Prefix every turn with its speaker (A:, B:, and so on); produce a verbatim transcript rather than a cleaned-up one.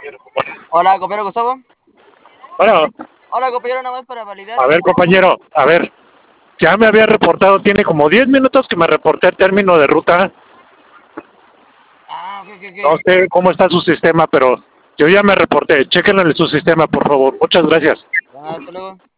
A: Hola, compañero Gustavo.
B: Bueno,
A: Hola, compañero, nada más para validar.
B: a ver, compañero, a ver, ya me había reportado, tiene como diez minutos que me reporté el término de ruta.
A: Ah, ok, ok,
B: No
A: ok.
B: sé cómo está su sistema, pero yo ya me reporté. Chéquenlo en su sistema, por favor. Muchas gracias.
A: Ah, hasta luego.